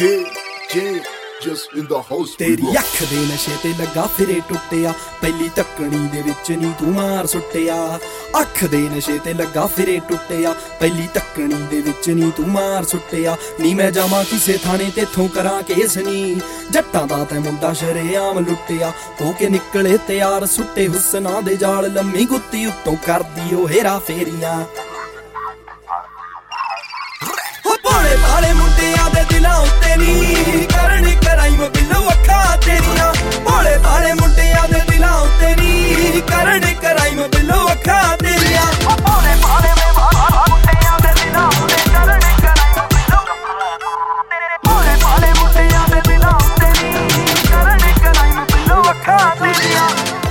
just in the house तेरी अख दे नशे ते लगा फिरे टुटिया पहली तकनी दे विच नी तू मार सुटिया अख दे नशे ते लगा फिरे टुटिया पहली तकनी दे विच नी तू मार सुटिया नी मैं जावां किसे थाने तेथों करां केस नी जट्टां दा तै मुंडा शरेआम लुटिया हो के निकले तैयार सुट्टे हुस्ना दे जाल लम्मी गुत्ती उत्तों करदी ओ हेरा फेरियां भोले भाले मुंडियां दे दिलां उत्ते नी करन कराई बिल्लो अखां तेरियां भोले भाले मुंडियां दे दिलां उत्ते नी करन कराई बिल्लो अखां तेरियां भोले भाले मुंडियां दे दिलां उत्ते करन कराई बिल्लो भोले भाले मुंडियां दे दिलां उत्ते नी करन कराई बिल्लो अखां तेरियां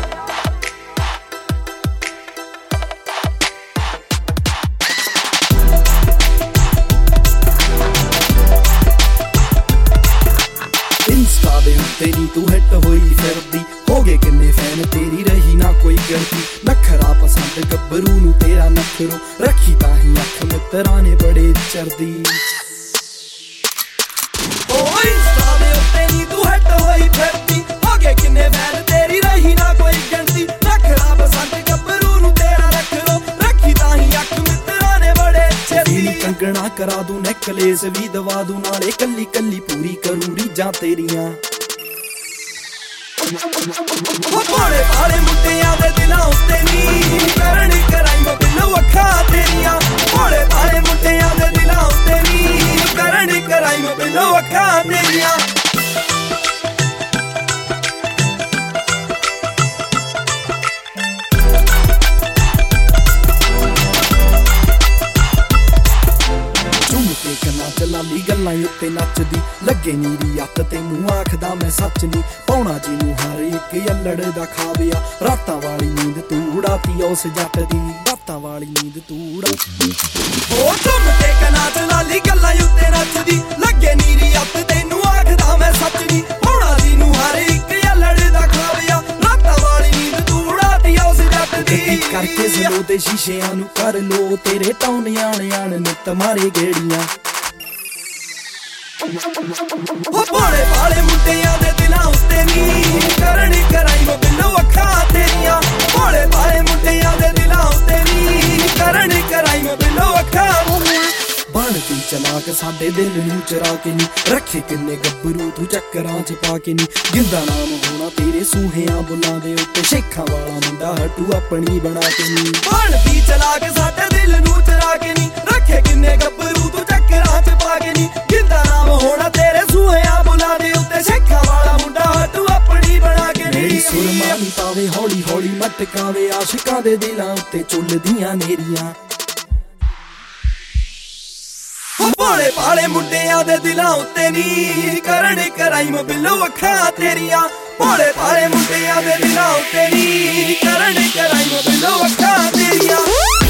तेरी तू हिट होई फिरदी हो गए किन्ने फैन तेरी रही ना कोई गिनती नखरा पसंद गब्बरू नू तेरा नखरो रखी ताही अख मित्रा ने बड़े चरदी ओ इंस्टा दे उत्ते नी तू हिट होई फिरदी हो गए किन्ने फैन तेरी रही ना कोई गिनती नखरा पसंद गब्बरू नू तेरा नखरो रखी ताही अख मित्रा ने बड़े चरदी कंगना करा दूं नेकलेस भी दवा दूं नाले कल्ली कल्ली पूरी करूं रीजां तेरियां भोले भाले मुंडियां दे दिलां उत्ते नी करन कराई बिल्लो अखां तेरियां भोले भाले मुंडियां दे दिलां उत्ते नी करन कराई बिल्लो अखां तेरियां लाली गल्लां उत्ते नचदी लगे नीरी अत तैनूं आखदा मैं सच नी पौना जी नूं हर एक अल्लड़ दा खाविया रातां वाली नींद तू उड़ाती उस जट दी रातां वाली नींद तू उड़ाती ओ तुम ते नाच लाली गल्लां उत्ते नचदी लगे नीरी अत तैनूं आखदा मैं सच नी पौना जी नूं हर एक अल्लड़ दा खाविया रातां वाली नींद तू उड़ाती उस जट दी करके ज़लो दे शीशेआं नूं कर लो तेरे टौन आण नित मारे गेड़ियां भोले भाले मुंडियां दे दिलां उत्ते नी करन कराई बिल्लो अखां तेरियां भोले भाले मुंडियां दे दिलां उत्ते नी करन कराई बिल्लो अखां बनदी चलाक साडे दिल नूं चरा के नी रखे किन्ने गब्बरू तू चक्करां च पा के नी गिंदा नाम होना तेरे सूहियां बुल्लां दे उत्ते शेखां वाला मुंडा हटू अपनी बना के नी बनदी चलाक साडे दिल नूं चरा के नी रखे किन्ने गब्बरू तू चक्करां च पा के नी गिंदा नाम होना तेरे सूहियां बुल्लां दे उत्ते शेखां वाला मुंडा हटू अपनी बना के नी सुरमा नी पावे हौली हौली मटकावे आशिकां दे दिलां उत्ते चुलदियां नेरियां भोले भाले मुंडियां दे दिलां उत्ते नी करन कराई बिल्लो अखां तेरियां भोले भाले मुंडियां दे दिलां उत्ते नी करन कराई बिल्लो अखां तेरियां